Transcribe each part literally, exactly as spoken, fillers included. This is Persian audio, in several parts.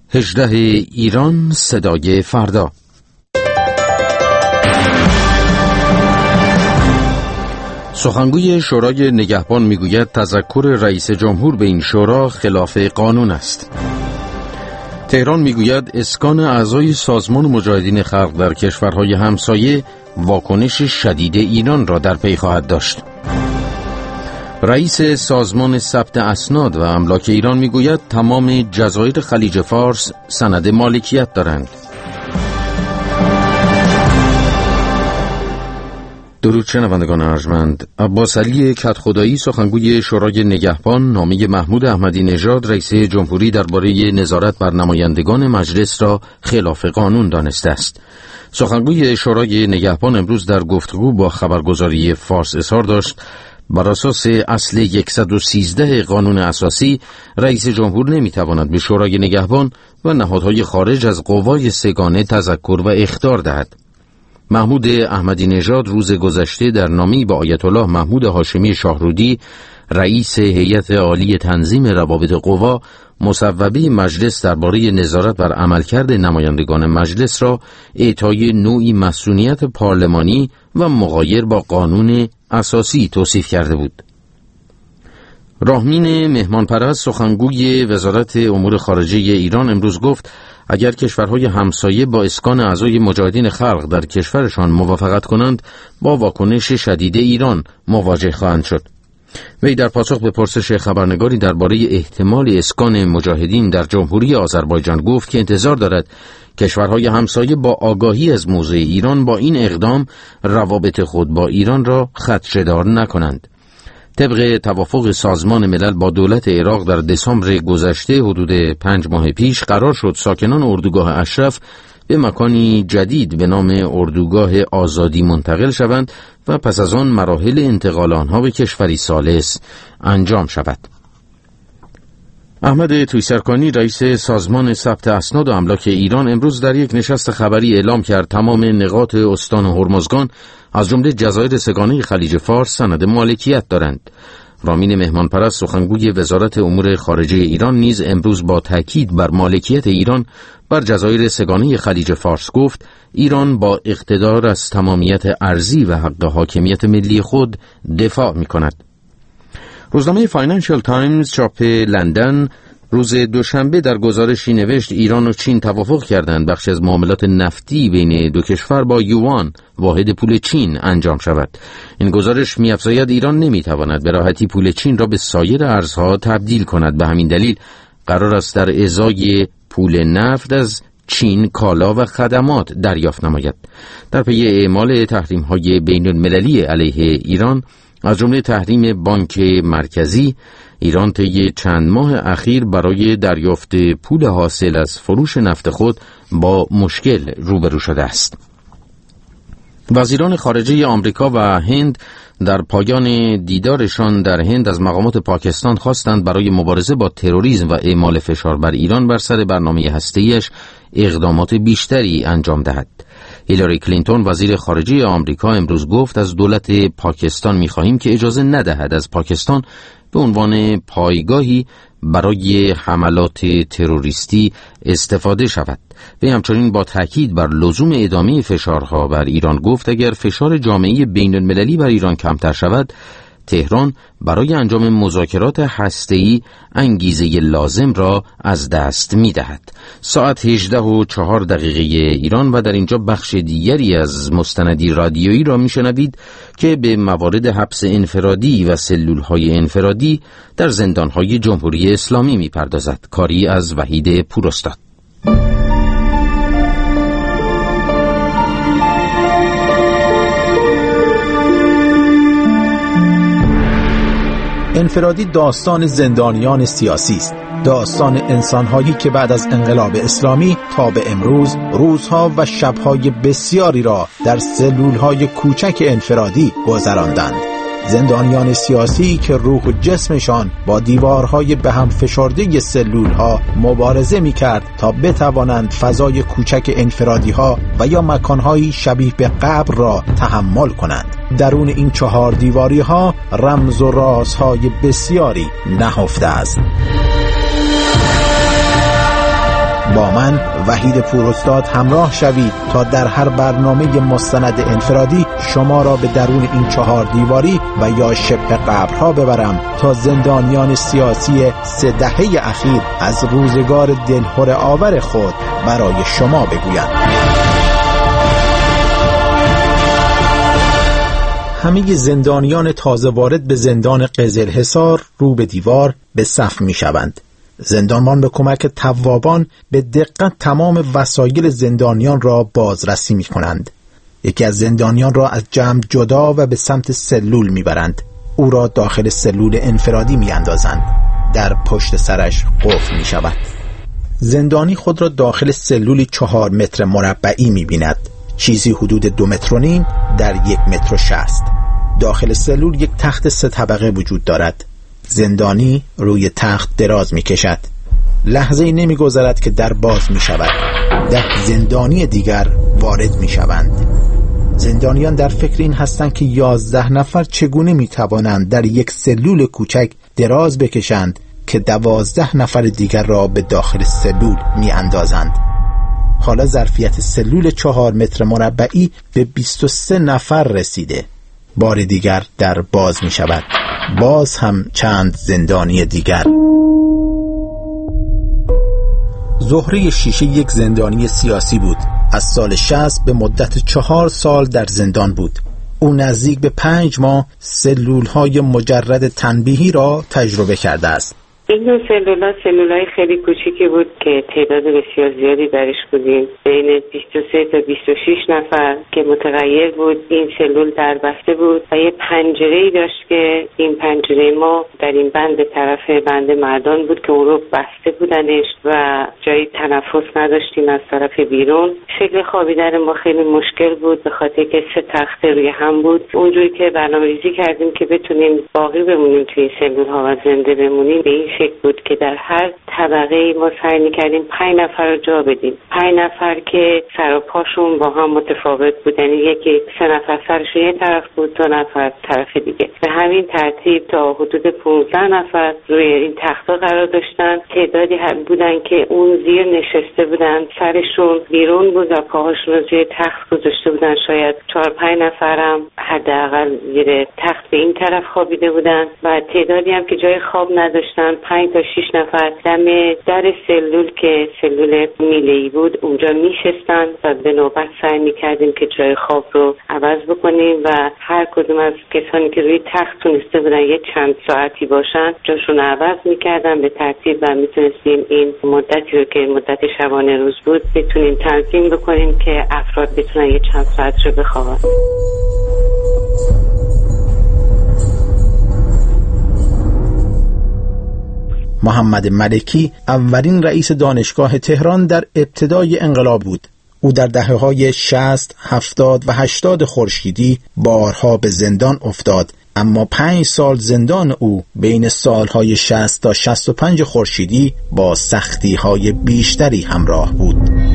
هجده ایران صدای فردا. سخنگوی شورای نگهبان میگوید تذکر رئیس جمهور به این شورا خلاف قانون است. تهران میگوید اسکان اعضای سازمان مجاهدین خلق در کشورهای همسایه واکنش شدید ایران را در پی خواهد داشت. رئیس سازمان ثبت اسناد و املاک ایران میگوید تمام جزایر خلیج فارس سند مالکیت دارند. درود شنوندگان ارجمند، عباس علی کدخدایی سخنگوی شورای نگهبان نامه محمود احمدی نژاد رئیس جمهوری درباره نظارت بر نمایندگان مجلس را خلاف قانون دانسته است. سخنگوی شورای نگهبان امروز در گفتگو با خبرگزاری فارس اظهار داشت بر اساس اصل صد و سیزده قانون اساسی رئیس جمهور نمیتواند به شورای نگهبان و نهادهای خارج از قوای سگانه تذکر و اخطار دهد. محمود احمدی نژاد روز گذشته در نامه‌ای به آیت الله محمود هاشمی شاهرودی رئیس هیئت عالی تنظیم روابط قوا مصوبه مجلس درباره نظارت بر عملکرد نمایندگان مجلس را اعطای نوعی مسئولیت پارلمانی و مغایر با قانون اساسی توصیف کرده بود. راهمین مهمانپرست سخنگوی وزارت امور خارجه ایران امروز گفت اگر کشورهای همسایه با اسکان اعضای مجاهدین خلق در کشورشان موافقت کنند با واکنش شدید ایران مواجه خواهند شد. وی در پاسخ به پرسش خبرنگاری درباره احتمال اسکان مجاهدین در جمهوری آذربایجان گفت که انتظار دارد کشورهای همسایه با آگاهی از موضع ایران با این اقدام روابط خود با ایران را خدشه‌دار نکنند. طبق توافق سازمان ملل با دولت عراق در دسامبر گذشته حدود پنج ماه پیش قرار شد ساکنان اردوگاه اشرف به مکانی جدید به نام اردوگاه آزادی منتقل شوند و پس از آن مراحل انتقال آنها به کشوری ثالث انجام شود. احمد تویسرکانی رئیس سازمان ثبت اسناد و املاک ایران امروز در یک نشست خبری اعلام کرد تمام نقاط استان هرمزگان از جمله جزایر سگانه خلیج فارس سند مالکیت دارند. رامین مهمانپرست سخنگوی وزارت امور خارجه ایران نیز امروز با تاکید بر مالکیت ایران بر جزایر سگانه خلیج فارس گفت ایران با اقتدار از تمامیت ارضی و حق حاکمیت ملی خود دفاع می کند. روزنامه فاینانشل تایمز چاپ لندن روز دوشنبه در گزارشی نوشت ایران و چین توافق کردند بخش از معاملات نفتی بین دو کشور با یوان واحد پول چین انجام شود. این گزارش می‌افزاید ایران نمی‌تواند به راحتی پول چین را به سایر ارزها تبدیل کند. به همین دلیل قرار است در ازای پول نفت از چین کالا و خدمات دریافت نماید. در پی اعمال تحریم‌های بین‌المللی علیه ایران از جمله تحریم بانک مرکزی، ایران طی چند ماه اخیر برای دریافت پول حاصل از فروش نفت خود با مشکل روبرو شده است. وزیران خارجه آمریکا و هند در پایان دیدارشان در هند از مقامات پاکستان خواستند برای مبارزه با تروریسم و اعمال فشار بر ایران بر سر برنامه هسته‌ایش اقدامات بیشتری انجام دهد. هیلاری کلینتون وزیر خارجه آمریکا امروز گفت از دولت پاکستان می‌خواهیم که اجازه ندهد از پاکستان به عنوان پایگاهی برای حملات تروریستی استفاده شود. و همچنین با تاکید بر لزوم ادامه فشارها بر ایران گفت اگر فشار جامعه بین‌المللی بر ایران کمتر شود تهران برای انجام مذاکرات هسته‌ای انگیزه لازم را از دست می‌دهد. ساعت هجده و چهار دقیقه ایران و در اینجا بخش دیگری از مستندی رادیویی را میشنوید که به موارد حبس انفرادی و سلول‌های انفرادی در زندان‌های جمهوری اسلامی می‌پردازد. کاری از وحید پوراستاد. انفرادی داستان زندانیان سیاسی است، داستان انسان‌هایی که بعد از انقلاب اسلامی تا به امروز روزها و شب‌های بسیاری را در سلول‌های کوچک انفرادی گذراندند. زندانیان سیاسی که روح و جسمشان با دیوارهای به هم فشرده سلول‌ها مبارزه می‌کرد تا بتوانند فضای کوچک انفرادی‌ها و یا مکان‌های شبیه به قبر را تحمل کنند. درون این چهار دیواری‌ها رمز و رازهای بسیاری نهفته است. با من وحید پوراستاد همراه شوید تا در هر برنامه مستند انفرادی شما را به درون این چهار دیواری و یا شبه قبرها ببرم تا زندانیان سیاسی سه دهه اخیر از روزگار دلهره آور خود برای شما بگویند. همه زندانیان تازه وارد به زندان قزلحصار رو به دیوار به صف می شوند. زندانبان به کمک توابان به دقت تمام وسایل زندانیان را بازرسی می کنند. یکی از زندانیان را از جمع جدا و به سمت سلول می برند. او را داخل سلول انفرادی می اندازند. در پشت سرش قفل می شود. زندانی خود را داخل سلولی چهار متر مربعی می بیند. چیزی حدود دو متر و نیم در یک متر و شصت. داخل سلول یک تخت سه طبقه وجود دارد. زندانی روی تخت دراز می کشد. لحظه ای نمی گذرد که در باز می شود. ده زندانی دیگر وارد می شوند. زندانیان در فکر این هستند که یازده نفر چگونه می توانند در یک سلول کوچک دراز بکشند که دوازده نفر دیگر را به داخل سلول می اندازند. حالا ظرفیت سلول چهار متر مربعی به بیست و سه نفر رسیده. بار دیگر در باز می شود. باز هم چند زندانی دیگر. زهره شیشه یک زندانی سیاسی بود. از سال شصت به مدت چهار سال در زندان بود. او نزدیک به پنج ماه سلول‌های مجرد تنبیهی را تجربه کرده است. این نوع سلول‌ها سلول‌های خیلی کوچیکی بود که تعداد بسیار زیادی درش بودیم، بین بیست و سه تا بیست و شش نفر که متغیر بود. این سلول در بسته بود و یه پنجره‌ای داشت که این پنجره ما در این بند طرف بند مردان بود که اون رو بسته بودنش و جایی تنفس نداشتیم از طرف بیرون. شکل خوابیدن ما خیلی مشکل بود به خاطر که سه تخت روی هم بود. اونجوری که برنامه‌ریزی کردیم که بتونیم باقی بمونیم توی سلول‌ها و زنده بمونیم به این شکل بود که در هر طبقه ما سعی می‌کردیم پنج نفر رو جا بدیم. پنج نفر که سر و پاشون با هم متفاوت بود، یعنی یکی سه نفر سرش یه طرف بود، دو نفر طرف دیگه. به همین ترتیب تا حدود پانزده نفر روی این تخت‌ها قرار داشتن. تعدادی هم بودن که اون زیر نشسته بودن، سرشون بیرون بود و پاهاشون رو زیر تخت گذاشته بودن. شاید چهار پنج نفرم حداقل زیر تخت به این طرف خوابیده بودن و تعدادی هم که جای خواب نداشتن، پنج تا شش نفر دم در سلول که سلول میله‌ای بود اونجا میشستن و به نوبت سعی میکردیم که جای خواب رو عوض بکنیم و هر کدوم از کسانی که روی تخت تونسته بودن یه چند ساعتی باشن جاشون عوض میکردن به ترتیب و میتونستیم این مدتی رو که مدت شبانه روز بود بتونیم تنظیم بکنیم که افراد بتونن یه چند ساعت رو بخوابن. محمد ملکی اولین رئیس دانشگاه تهران در ابتدای انقلاب بود. او در دهه‌های شصت، هفتاد و هشتاد خورشیدی بارها به زندان افتاد، اما پنج سال زندان او بین سالهای شصت تا شصت و پنج خورشیدی با سختی‌های بیشتری همراه بود.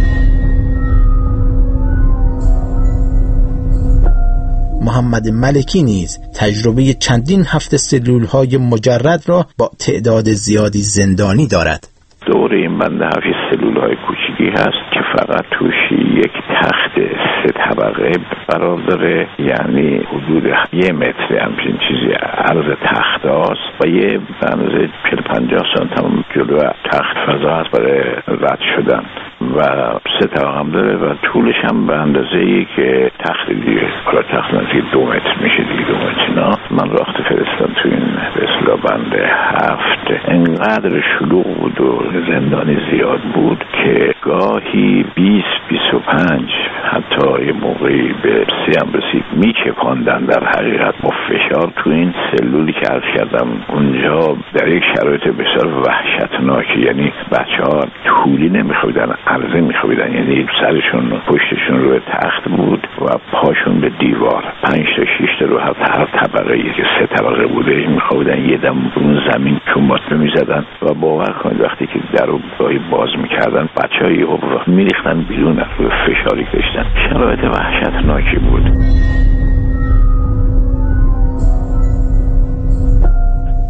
محمد ملکی نیز تجربه چندین هفته سلول‌های مجرد را با تعداد زیادی زندانی دارد. دور این بند هفت سلول‌های کوچیکی هست که فقط توش یک تخت سه طبقه قرار داره، یعنی حدود یه متر همچین چیزی عرض تخت هست و یه اندازه چهل پنجاه سانتی هم جلو تخت فضا هست برای رد شدن و سه طبقه هم داره و طولش هم به اندازه ای که تخت دیگه حالا تخت نزدیک دو متر میشه دیگه دو متر اینا. من رخت فرستم تو این به اصطلاح بند هفت. انقدر شلوغ بود و زندانی زیاد بود که گاهی بیست بیست و پنج حتی یه موقعی به سی هم رسید میچپاندن در حقیقت با فشار تو این سلولی که عرض کردم اونجا در یک شرایط بسیار وحشتناکی، یعنی بچه ها طولی نمیخوابیدن، عرضه میخوابیدن، یعنی سرشون پشتشون روی تخت بود و پاشون به دیوار. پنج تا شش تا رو هر طبقه که سه طبقه بوده میخوابیدن، یه دم اون زمین چومات میزدن و باور کنید وقتی که در رو گاهی باز میکردن بچه های میریختن بیرون روی فشاری کشتن. شرایط وحشتناکی بود.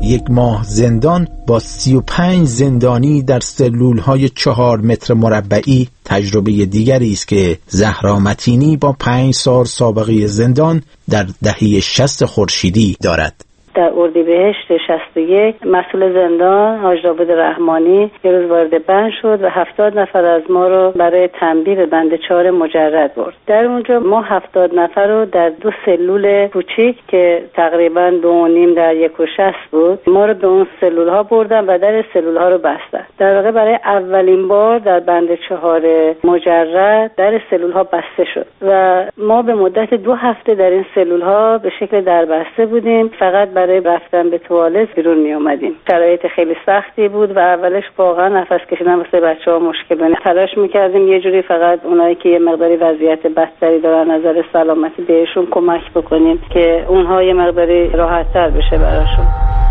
یک ماه زندان با سی و پنج زندانی در سلول‌های چهار متر مربعی تجربه دیگری است که زهرا متینی با پنج سال سابقه زندان در دهه شصت خورشیدی دارد. در اردیبهشت شصت و یک مسئول زندان حاج داود رحمانی یه روز وارد بند شد و هفتاد نفر از ما رو برای تنبیه به بند چهار مجرد برد. در اونجا ما هفتاد نفر رو در دو سلول کوچیک که تقریبا دو و نیم در یک و شصت بود ما رو به اون سلول ها بردن و در سلول ها رو بستن. در واقع برای اولین بار در بند چهار مجرد در سلول ها بسته شد و ما به مدت دو هفته در این سلول ها به شکل دربسته بودیم. فقط برای رفتن به توالت بیرون می اومدیم. شرایط خیلی سختی بود و اولش واقعا نفس کشیدن واسه بچه‌ها مشکل بود. تلاش می‌کردیم یه جوری فقط اونایی که یه مقداری وضعیت بدتری دارن نظر سلامتی بهشون کمک بکنیم که اونها یه مقداری راحت‌تر بشه براشون.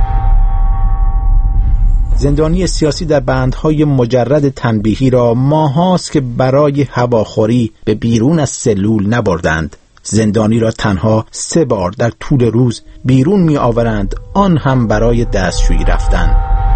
زندانی سیاسی در بندهای مجرد تنبیهی را ماهاست که برای هواخوری به بیرون از سلول نبردند. زندانی را تنها سه بار در طول روز بیرون می آورند، آن هم برای دستشویی رفتن.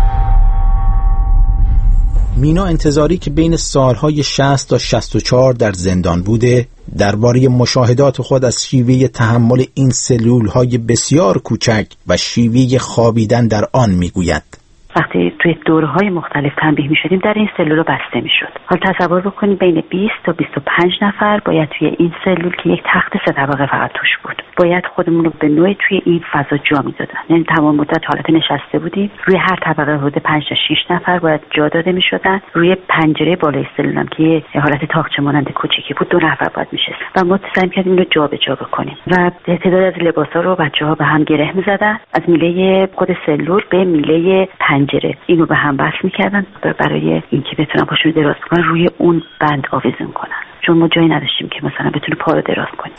مینا انتظاری که بین سالهای شصت تا شصت و چهار در زندان بوده، درباره مشاهدات خود از شیوه تحمل این سلولهای بسیار کوچک و شیوه خوابیدن در آن می گوید. وقتی توی دورهای مختلف تنبیه می شدیم در این سلول بسته می شد. حالا تصور بکنید بین بیست تا بیست و پنج نفر باید توی این سلول که یک تخت سه طبقه فقط توش بود باید خودمون رو به نوعی توی این فضا جا می دادن. یعنی تمام مدت حالت نشسته بودیم. روی هر طبقه حدود پنج تا شش نفر باید جا داده می شدن. روی پنجره بالای سلول هم که حالت تاقچه مانند کوچیکی بود دو نفر باید می شست و ما سعی کردیم اینو جا به جا بکنیم و تعداد از لباسا رو بچه‌ها به هم گره می زدن. از میله خود سلول به میله پنجره اینو به هم وصل می‌کردن برای اینکه بتونن پاشون دراز کنن روی اون بند آویزون کنن، چون ما جایی نداشتیم که مثلا بتونه پا رو دراز کنیم.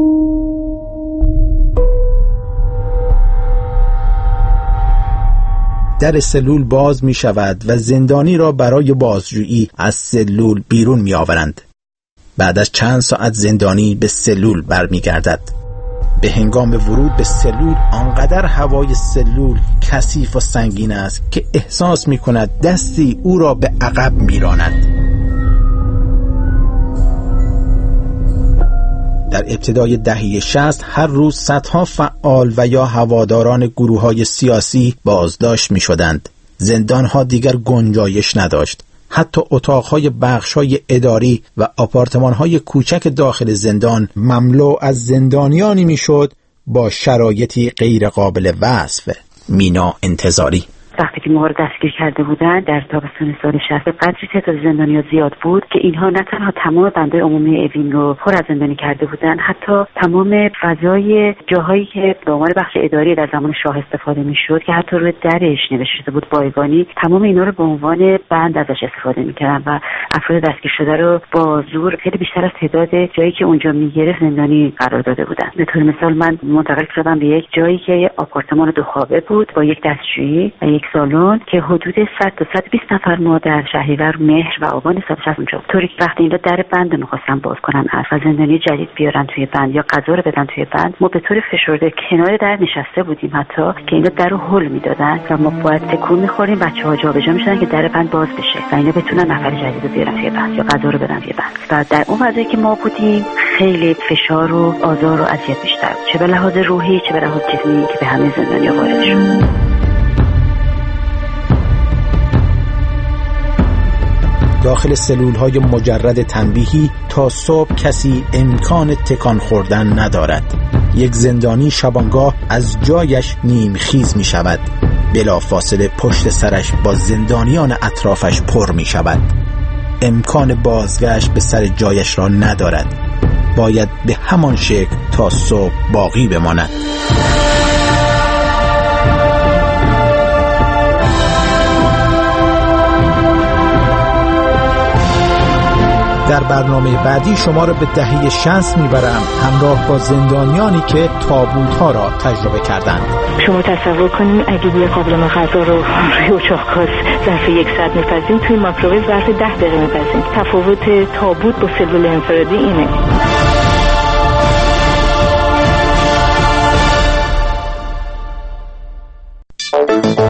در سلول باز می شود و زندانی را برای بازجویی از سلول بیرون می آورند. بعد از چند ساعت زندانی به سلول برمی گردد. به هنگام ورود به سلول آنقدر هوای سلول کثیف و سنگین است که احساس می کند دستی او را به عقب می راند. در ابتدای دهه شصت هر روز صدها فعال و یا هواداران گروه‌های سیاسی بازداشت می شدند. زندانها دیگر گنجایش نداشت. حتی اتاقهای بخشهای اداری و آپارتمانهای کوچک داخل زندان مملو از زندانیانی میشد با شرایطی غیر قابل وصف. مینا انتظاری وقتی که ما رو دستگیر کرده بودن در تابستان سال شصت قدری تعداد زندانی‌ها زیاد بود که اینها نه تنها تمام بندهای عمومی اوین رو پر از زندانی کرده بودن، حتی تمام فضای جاهایی که به عنوان بخش اداری در زمان شاه استفاده می‌شد که حتی روی درش نوشته بود بایگانی، تمام اینا رو به عنوان بند ازش استفاده می‌کردن و افراد دستگیر شده رو با زور خیلی بیشتر از تعداد جایی که اونجا می‌گرفت زندانی قرار داده بودن. به طور مثال من منتقل شدم به یک جایی که آپارتمان دو خوابه بود با یک دستشویی و یک سالن که حدود صد تا صد و بیست نفر ما در شهریور، مهر و آبان سال شصت اونجا. طوری که وقتی اینا در بند می‌خواستن باز کنن از زندانی جدید بیارن توی بند یا غذا رو بدن توی بند، ما به طور فشرده کنار در نشسته بودیم حتی که اینا در رو هول میدادن و ما باید تکون می‌خوریم، بچه‌ها جابجا می‌شدن که در بند باز بشه و اینا بتونن نفر جدید رو بیارن توی بند یا غذا رو بدن توی بند. و در اون فضایی که ما بودیم خیلی فشار و آزار و اذیت بیشتر بود، چه به لحاظ روحی چه به لحاظ جسمی که به همه زندانی‌ها وارد شد. داخل سلول‌های مجرد تنبیهی تا صبح کسی امکان تکان خوردن ندارد. یک زندانی شبانگاه از جایش نیم خیز می شود. بلا فاصله پشت سرش با زندانیان اطرافش پر می شود. امکان بازگشت به سر جایش را ندارد. باید به همان شکل تا صبح باقی بماند. در برنامه بعدی شما را به دهه شصت میبرم همراه با زندانیانی که تابوت‌ها را تجربه کردند. شما تصور کنید اگه یه قابلمه غذا رو روی اچاق گاز ظرف یک ساعت می‌پزیم توی مایکروویو ظرف ده دقیقه می‌پزیم. تفاوت تابوت با سلول انفرادی اینه.